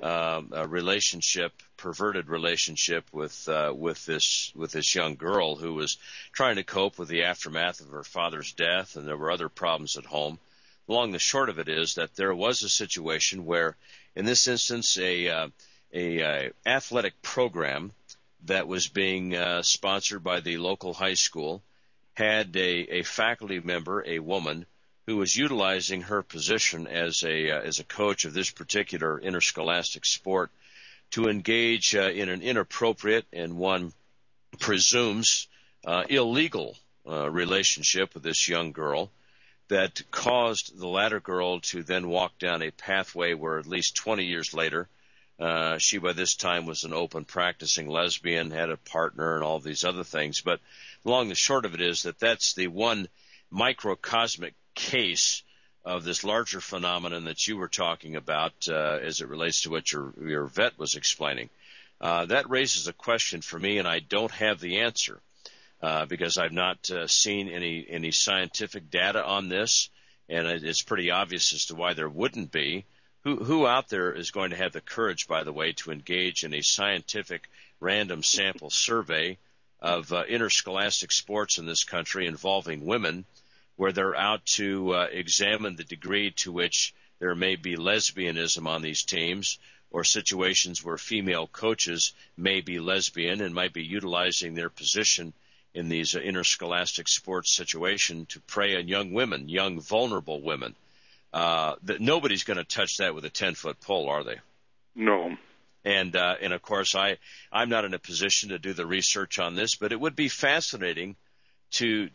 perverted relationship with this young girl who was trying to cope with the aftermath of her father's death, and there were other problems at home. Long the short of it is that there was a situation where, in this instance, a athletic program that was being sponsored by the local high school had a faculty member, a woman, who was utilizing her position as a coach of this particular interscholastic sport to engage in an inappropriate and one presumes illegal relationship with this young girl that caused the latter girl to then walk down a pathway where at least 20 years later, she by this time was an open practicing lesbian, had a partner and all these other things. But long the short of it is that that's the one microcosmic case of this larger phenomenon that you were talking about as it relates to what your vet was explaining. That raises a question for me, and I don't have the answer because I've not seen any scientific data on this, and it's pretty obvious as to why there wouldn't be. Who out there is going to have the courage, by the way, to engage in a scientific random sample survey of interscholastic sports in this country involving women, where they're out to examine the degree to which there may be lesbianism on these teams, or situations where female coaches may be lesbian and might be utilizing their position in these interscholastic sports situation to prey on young women, young vulnerable women. That nobody's going to touch that with a 10-foot pole, are they?
No.
And of course, I'm not in a position to do the research on this, but it would be fascinating to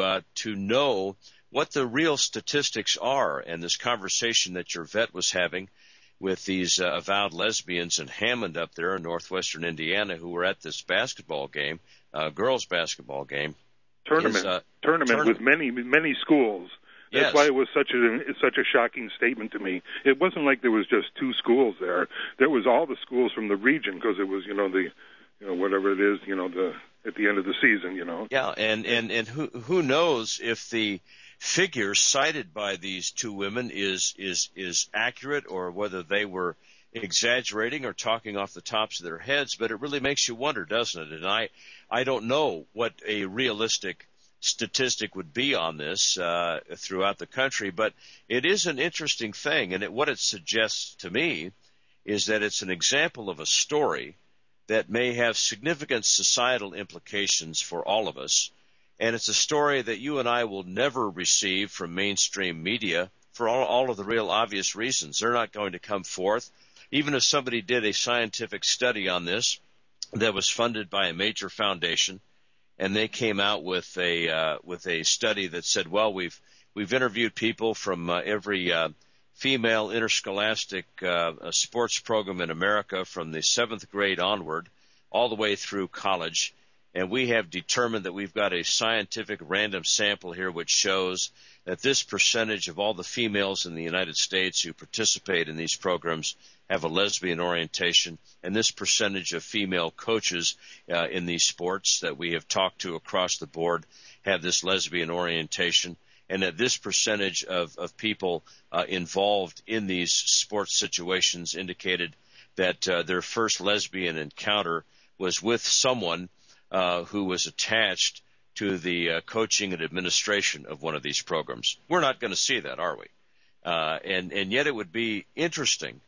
know what the real statistics are. And this conversation that your vet was having with these avowed lesbians in Hammond up there in northwestern Indiana who were at this basketball game, girls' basketball game.
Tournament with many schools. That's why it was such a shocking statement to me. It wasn't like there was just 2 schools there. There was all the schools from the region, because it was, whatever it is, at the end of the season,
Yeah, and who knows if the figure cited by these 2 women is accurate, or whether they were exaggerating or talking off the tops of their heads. But it really makes you wonder, doesn't it? And I don't know what a realistic statistic would be on this throughout the country, but it is an interesting thing. And what it suggests to me is that it's an example of a story that may have significant societal implications for all of us. And it's a story that you and I will never receive from mainstream media for all of the real obvious reasons. They're not going to come forth. Even if somebody did a scientific study on this that was funded by a major foundation, and they came out with a study that said, well, we've interviewed people from every female interscholastic sports program in America from the 7th grade onward all the way through college, and we have determined that we've got a scientific random sample here which shows that this percentage of all the females in the United States who participate in these programs have a lesbian orientation, and this percentage of female coaches in these sports that we have talked to across the board have this lesbian orientation, and that this percentage of people involved in these sports situations indicated that their first lesbian encounter was with someone who was attached to the coaching and administration of one of these programs. We're not going to see that, are we? And yet it would be interesting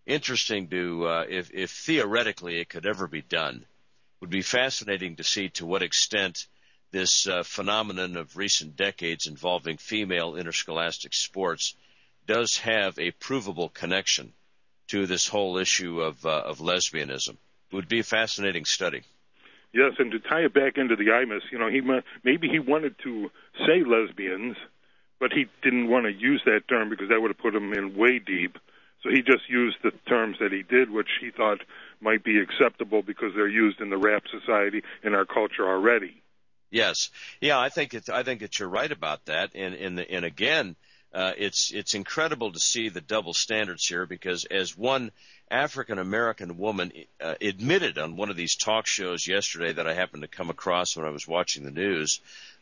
to, if theoretically it could ever be done, would be fascinating to see to what extent this phenomenon of recent decades involving female interscholastic sports does have a provable connection to this whole issue of lesbianism. It would be a fascinating study.
Yes, and to tie it back into the IMUS, maybe he wanted to say lesbians, but he didn't want to use that term because that would have put him in way deep. So he just used the terms that he did, which he thought might be acceptable because they're used in the rap society in our culture already.
Yes, yeah, I think that you're right about that, and again, it's incredible to see the double standards here, because as one African American woman admitted on one of these talk shows yesterday that I happened to come across when I was watching the news,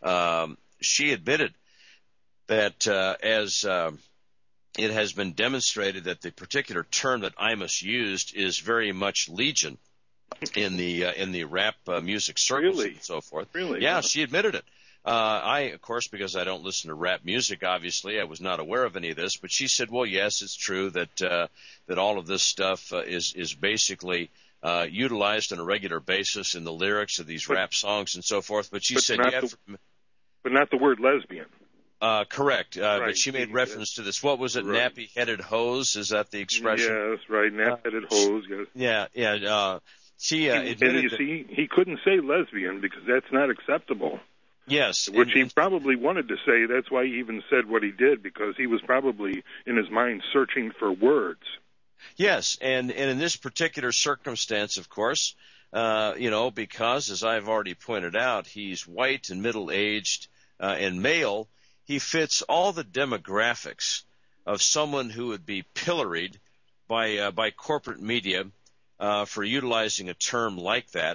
she admitted that as it has been demonstrated that the particular term that IMUS used is very much legion in the rap music circles and so forth.
Really?
Yeah, she admitted it. I, of course, because I don't listen to rap music, obviously, I was not aware of any of this. But she said, well, yes, it's true that all of this stuff is basically utilized on a regular basis in the lyrics of these rap songs and so forth. But she said,
but not the word lesbian.
Correct.
Right.
But she made reference to this. What was it? Right. Nappy-headed hose? Is that the expression?
Yes, right. Nappy-headed hose. Yes.
Yeah. She admitted
and you see, he couldn't say lesbian because that's not acceptable.
Yes.
Which he probably wanted to say. That's why he even said what he did, because he was probably in his mind searching for words.
Yes, and in this particular circumstance, of course, because, as I've already pointed out, he's white and middle-aged and male, he fits all the demographics of someone who would be pilloried by corporate media for utilizing a term like that,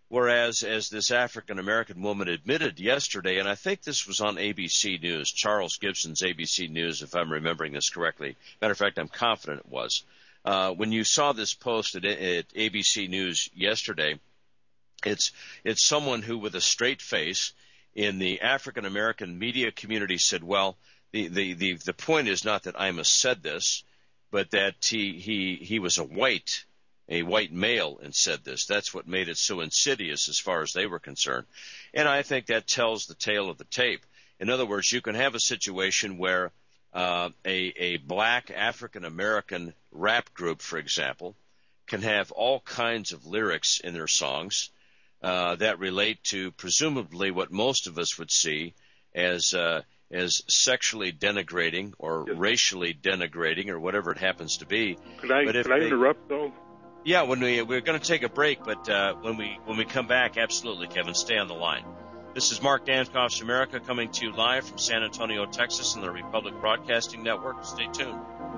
Whereas, as this African-American woman admitted yesterday, and I think this was on ABC News, Charles Gibson's ABC News, if I'm remembering this correctly. Matter of fact, I'm confident it was. When you saw this post at ABC News yesterday, it's someone who, with a straight face, in the African-American media community said, well, the point is not that Imus said this, but that he was a white male and said this. That's what made it so insidious as far as they were concerned. And I think that tells the tale of the tape. In other words, you can have a situation where a black African-American rap group, for example, can have all kinds of lyrics in their songs that relate to presumably what most of us would see as sexually denigrating or racially denigrating or whatever it happens to be.
Could I interrupt, though?
Yeah, we're going to take a break, but when we come back, absolutely, Kevin, stay on the line. This is Mark Dankoff's America coming to you live from San Antonio, Texas, on the Republic Broadcasting Network. Stay tuned.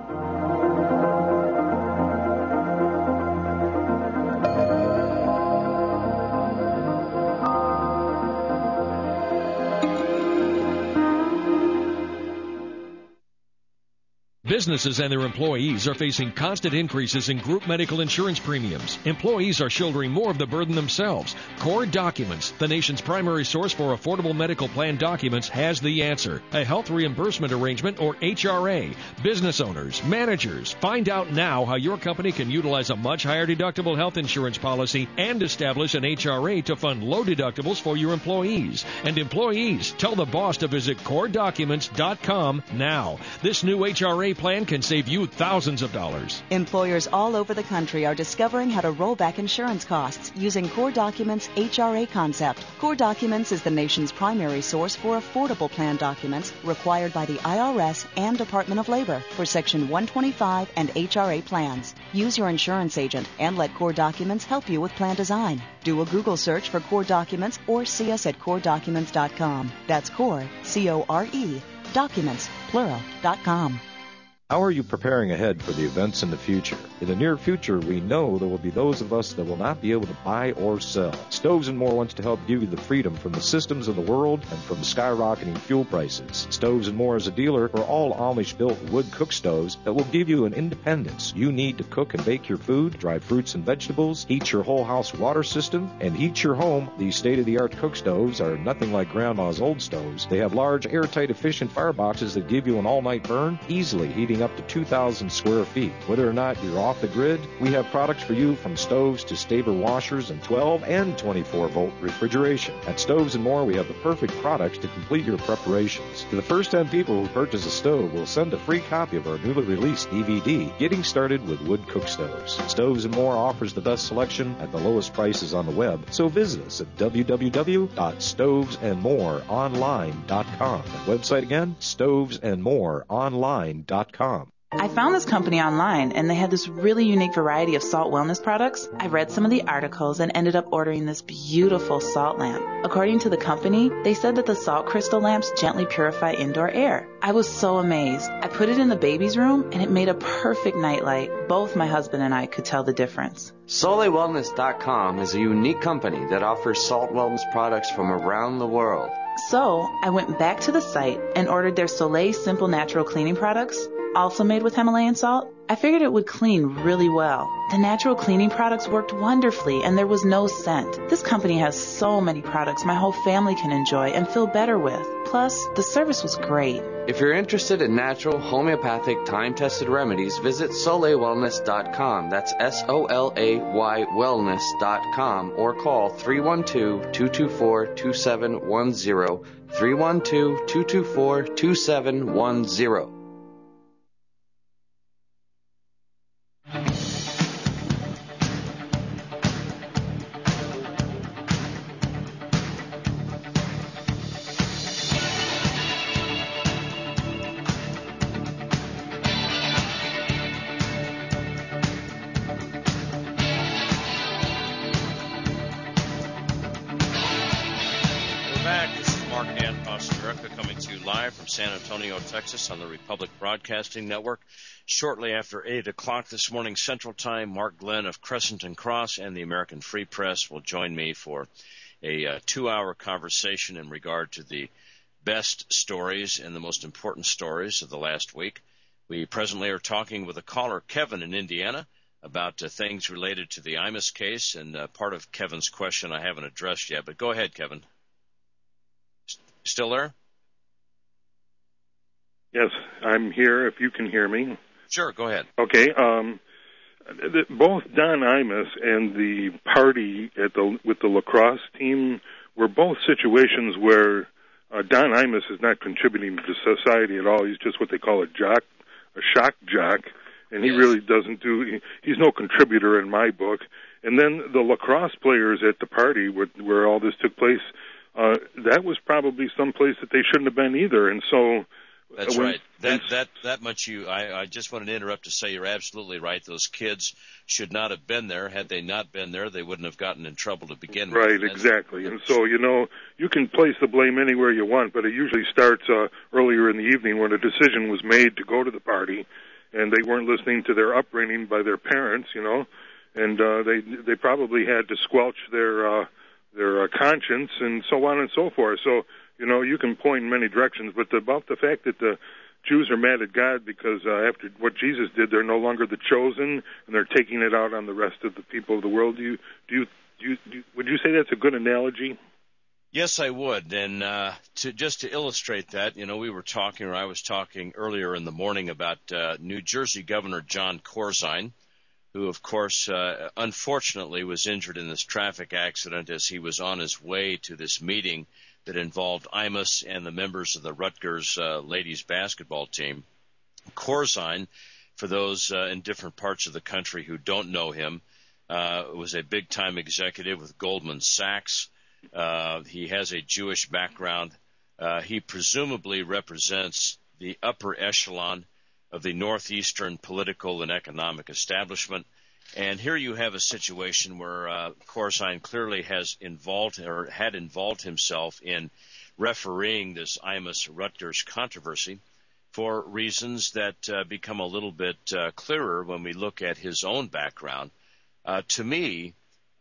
Businesses and their employees are facing constant increases in group medical insurance premiums. Employees are shouldering more of the burden themselves. Core Documents, the nation's primary source for affordable medical plan documents, has the answer. A health reimbursement arrangement, or HRA. Business owners, managers, find out now how your company can utilize a much higher deductible health insurance policy and establish an HRA to fund low deductibles for your employees. And employees, tell the boss to visit CoreDocuments.com now. This new HRA plan can save you thousands of dollars.
Employers all over the country are discovering how to roll back insurance costs using Core Documents' HRA concept. Core Documents is the nation's primary source for affordable plan documents required by the IRS and Department of Labor for Section 125 and HRA plans. Use your insurance agent and let Core Documents help you with plan design. Do a Google search for Core Documents or see us at CoreDocuments.com. That's Core, C-O-R-E, Documents, plural.com.
How are you preparing ahead for the events in the future? In the near future, we know there will be those of us that will not be able to buy or sell. Stoves and More wants to help give you the freedom from the systems of the world and from skyrocketing fuel prices. Stoves and More is a dealer for all Amish-built wood cook stoves that will give you an independence you need to cook and bake your food, dry fruits and vegetables, heat your whole house water system, and heat your home. These state-of-the-art cook stoves are nothing like Grandma's old stoves. They have large, airtight, efficient fireboxes that give you an all-night burn, easily heating up to 2,000 square feet. Whether or not you're off the grid, we have products for you from stoves to Staber washers and 12 and 24-volt refrigeration. At Stoves and More, we have the perfect products to complete your preparations. To the first 10 people who purchase a stove, we'll send a free copy of our newly released DVD, Getting Started with Wood Cook Stoves. Stoves and More offers the best selection at the lowest prices on the web, so visit us at www.stovesandmoreonline.com. The website again, stovesandmoreonline.com.
I found this company online, and they had this really unique variety of salt wellness products. I read some of the articles and ended up ordering this beautiful salt lamp. According to the company, they said that the salt crystal lamps gently purify indoor air. I was so amazed. I put it in the baby's room, and it made a perfect nightlight. Both my husband and I could tell the difference.
SoleilWellness.com is a unique company that offers salt wellness products from around the world.
So I went back to the site and ordered their Soleil Simple Natural Cleaning products, also made with Himalayan salt. I figured it would clean really well. The natural cleaning products worked wonderfully, and there was no scent. This company has so many products my whole family can enjoy and feel better with. Plus, the service was great.
If you're interested in natural, homeopathic, time-tested remedies, visit SoleilWellness.com. That's S-O-L-A-Y wellness.com, or call 312-224-2710, 312-224-2710.
Across America, coming to you live from San Antonio, Texas on the Republic Broadcasting Network. Shortly after 8 o'clock this morning Central Time, Mark Glenn of Crescent and Cross and the American Free Press will join me for a 2-hour conversation in regard to the best stories and the most important stories of the last week. We presently are talking with a caller, Kevin, in Indiana, about things related to the Imus case, and part of Kevin's question I haven't addressed yet. But go ahead, Kevin. Still there?
Yes, I'm here, if you can hear me.
Sure, go ahead.
Okay. Both Don Imus and the party with the lacrosse team were both situations where Don Imus is not contributing to society at all. He's just what they call a shock jock, and he really doesn't he's no contributor in my book. And then the lacrosse players at the party where all this took place, that was probably someplace that they shouldn't have been either. And so
that's right. That much I just wanted to interrupt to say you're absolutely right. Those kids should not have been there. Had they not been there, they wouldn't have gotten in trouble to begin with.
Right, exactly. And so, you can place the blame anywhere you want, but it usually starts earlier in the evening when a decision was made to go to the party, and they weren't listening to their upbringing by their parents, and they probably had to squelch their conscience and so on and so forth. So, you can point in many directions, but about the fact that the Jews are mad at God because after what Jesus did, they're no longer the chosen, and they're taking it out on the rest of the people of the world. Would you say that's a good analogy?
Yes, I would. And to illustrate that, I was talking earlier in the morning about New Jersey Governor John Corzine, who, of course, unfortunately was injured in this traffic accident as he was on his way to this meeting that involved Imus and the members of the Rutgers ladies basketball team. Corzine, for those in different parts of the country who don't know him, was a big-time executive with Goldman Sachs. He has a Jewish background. He presumably represents the upper echelon of the northeastern political and economic establishment. And here you have a situation where Corzine clearly had involved himself in refereeing this Imus-Rutgers controversy for reasons that become a little bit clearer when we look at his own background. To me,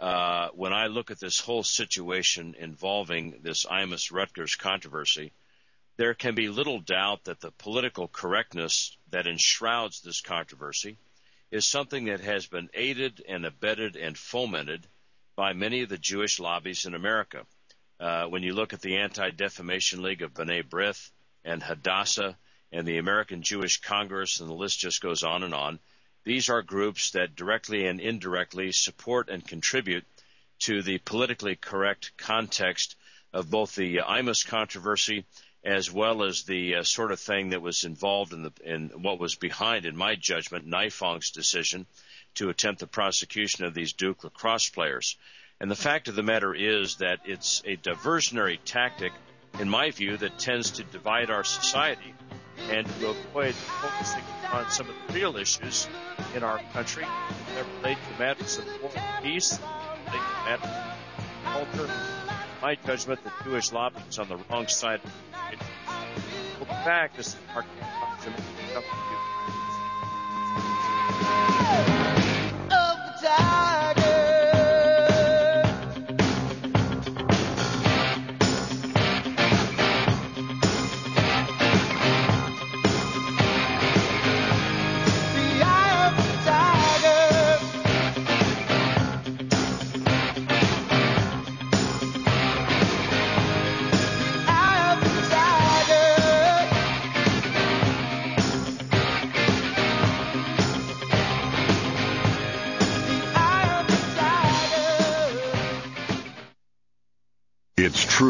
when I look at this whole situation involving this Imus-Rutgers controversy, there can be little doubt that the political correctness that enshrouds this controversy is something that has been aided and abetted and fomented by many of the Jewish lobbies in America. When you look at the Anti-Defamation League of B'nai B'rith and Hadassah and the American Jewish Congress, and the list just goes on and on, these are groups that directly and indirectly support and contribute to the politically correct context of both the Imus controversy as well as the sort of thing that was involved in what was behind, in my judgment, Nifong's decision to attempt the prosecution of these Duke lacrosse players. And the fact of the matter is that it's a diversionary tactic, in my view, that tends to divide our society and to avoid focusing on some of the real issues in our country that relate to matters of war and peace, relate to matters of culture. In my judgment, the Jewish lobby is on the wrong side of the debate. We'll be back. This is Mark
It's true.